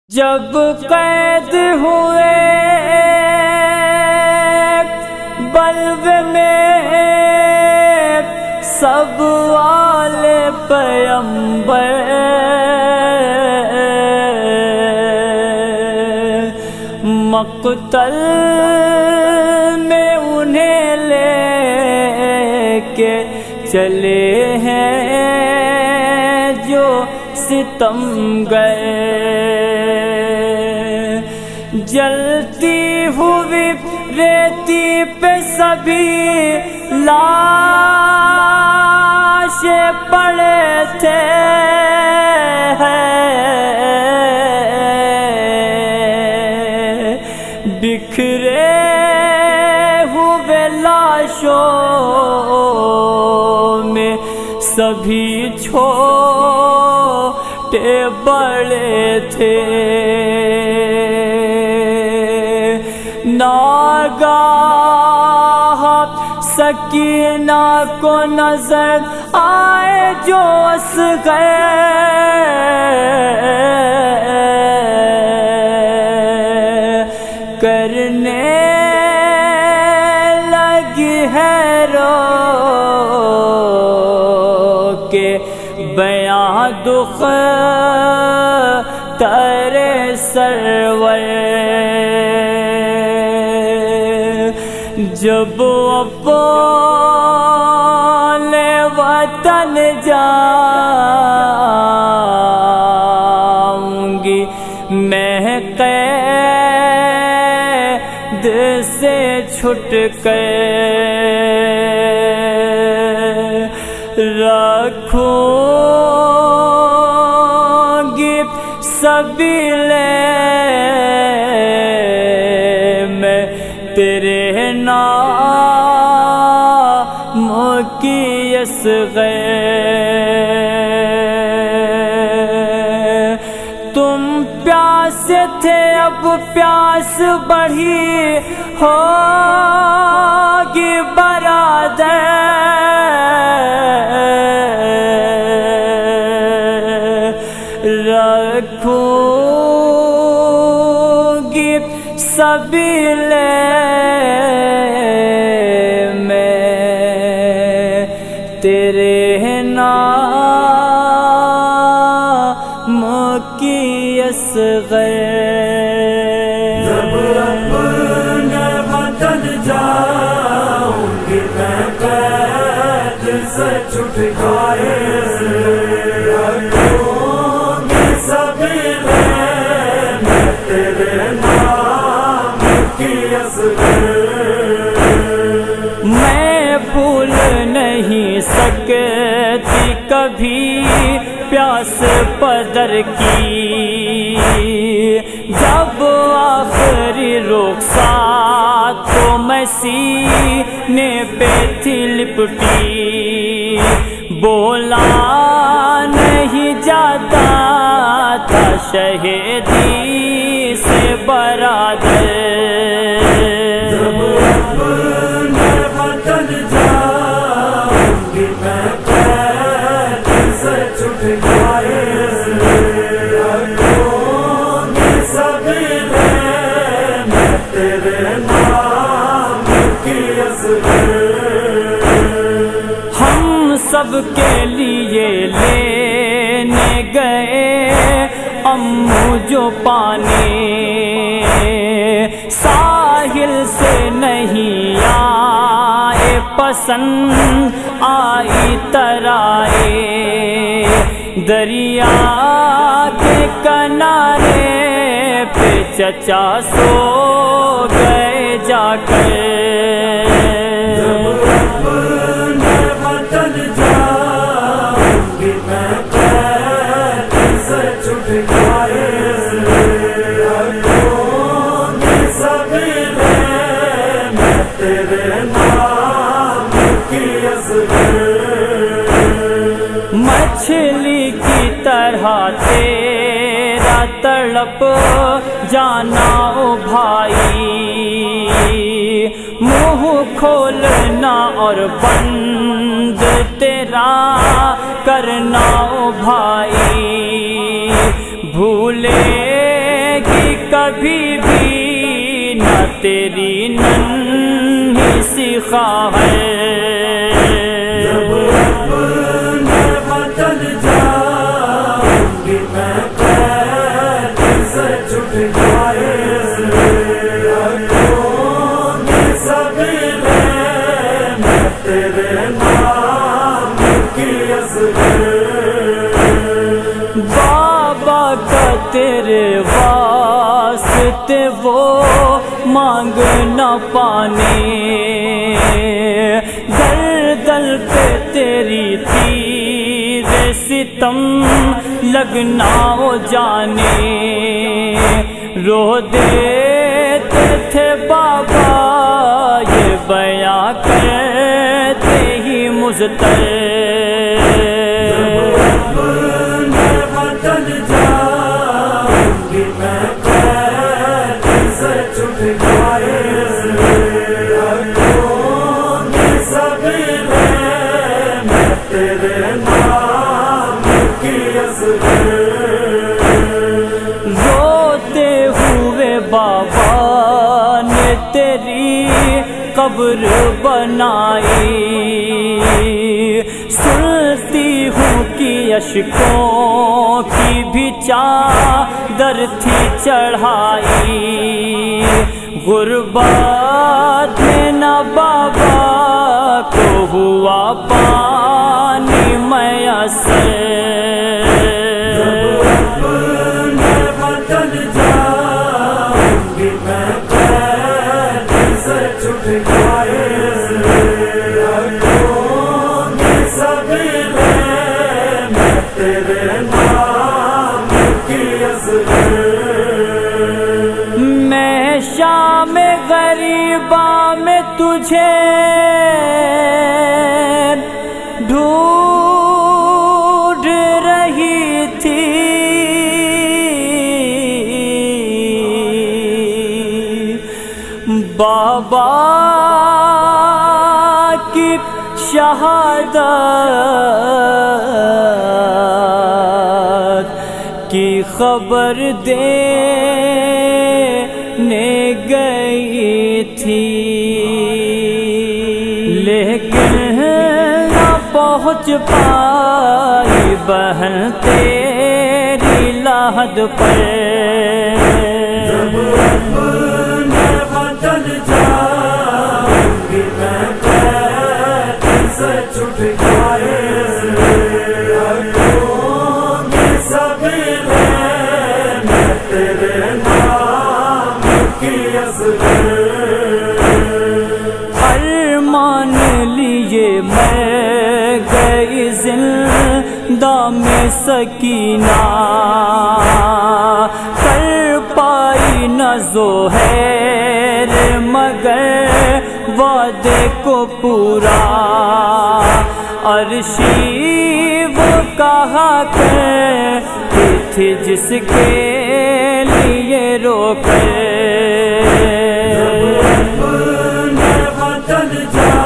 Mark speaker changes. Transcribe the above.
Speaker 1: جب قید ہوئے بلوے میں سب آل پیغمبر، مقتل میں انہیں لے کے چلے ہیں جو ستم گئے، جلتی ہوئی ریتی پہ سبھی لاشیں پڑے تھے، بکھرے ہوئے لاشوں میں سبھی چھوٹے بڑے تھے، ناگاہ سکینہ کو نظر آئے جو اصغر، کرنے لگی ہے رو کے بیاں دکھ ترے سرور، جب اپنے وطن جاؤں گی میں قید سے چھٹ کر، رکھوں گی سبیل میں تیرے نام کی اصغر، تم پیاسے تھے اب پیاس بڑھی ہوگی برادر، رکھوں گی سبیل میں تیرے نام کی اصغر،
Speaker 2: جب اپنے وطن جاؤں گی میں قید سے چھٹکارے،
Speaker 1: میں بھول نہیں سکتی کبھی پیاس پدر کی، جب آخری رخصت تو میں سینے پہ تھی لپٹی، بولا نہیں جاتا تھا شہیدی سے برادر، ہم سب کے لیے لینے گئے امو جو پانی، ساحل سے نہیں آئے پسند آئی ترائے، دریا کے کنارے پہ چچا سو گئے جا کر، مچھلی کی طرح تیرا تڑپ جانا او بھائی، منہ کھولنا اور بند تیرا کرنا او بھائی، بھولے گی کبھی بھی نہ تیری ننھی سی خواہش،
Speaker 2: جب اپنے وطن جاؤں گی میں قید سے چھٹکائے، سبیلے میں تیرے نام کی اصغر،
Speaker 1: بابا کا تیرے واسطے وہ مانگنا پانی، گردن پہ تیری تیر ستم لگنا ہو جانے، رو دیتے تھے بابا یہ بیاں کرتے ہی مضطر،
Speaker 2: اپنے وطن جاؤں گی میں قید سے چھٹکائے، سبیلے میں تیرے نام کی اصغر،
Speaker 1: روتے ہوئے بابا نے تیری قبر بنائی، سنتی ہوں کہ اشکوں کی بھی چادر تھی چڑھائی، غربت میں نہ بابا کو ہوا پانی میسر،
Speaker 2: اپنے وطن جاؤں گی میں قید سے چھٹکائے، سبیلے میں تیرے نام کی اصغر،
Speaker 1: میں شام غریباں میں تجھے ڈھونڈ رہی تھی، بابا کی شہادت کی خبر دینے گئی تھی، لیکن نہ پہنچ پائی بہن تیری لحد پر،
Speaker 2: اپنے وطن جاؤں گی میں قید سے چھٹکائے، سبیلے میں تیرے نام کی اصغر،
Speaker 1: ارمان لیے میں گئی زندہ میں سکینہ، کر پائی نہ زہیر مگر وعدے کو پورا، عرشی وہ کہا کرتی تھی جس کے لیے روکے،
Speaker 2: اپنے وطن جاؤں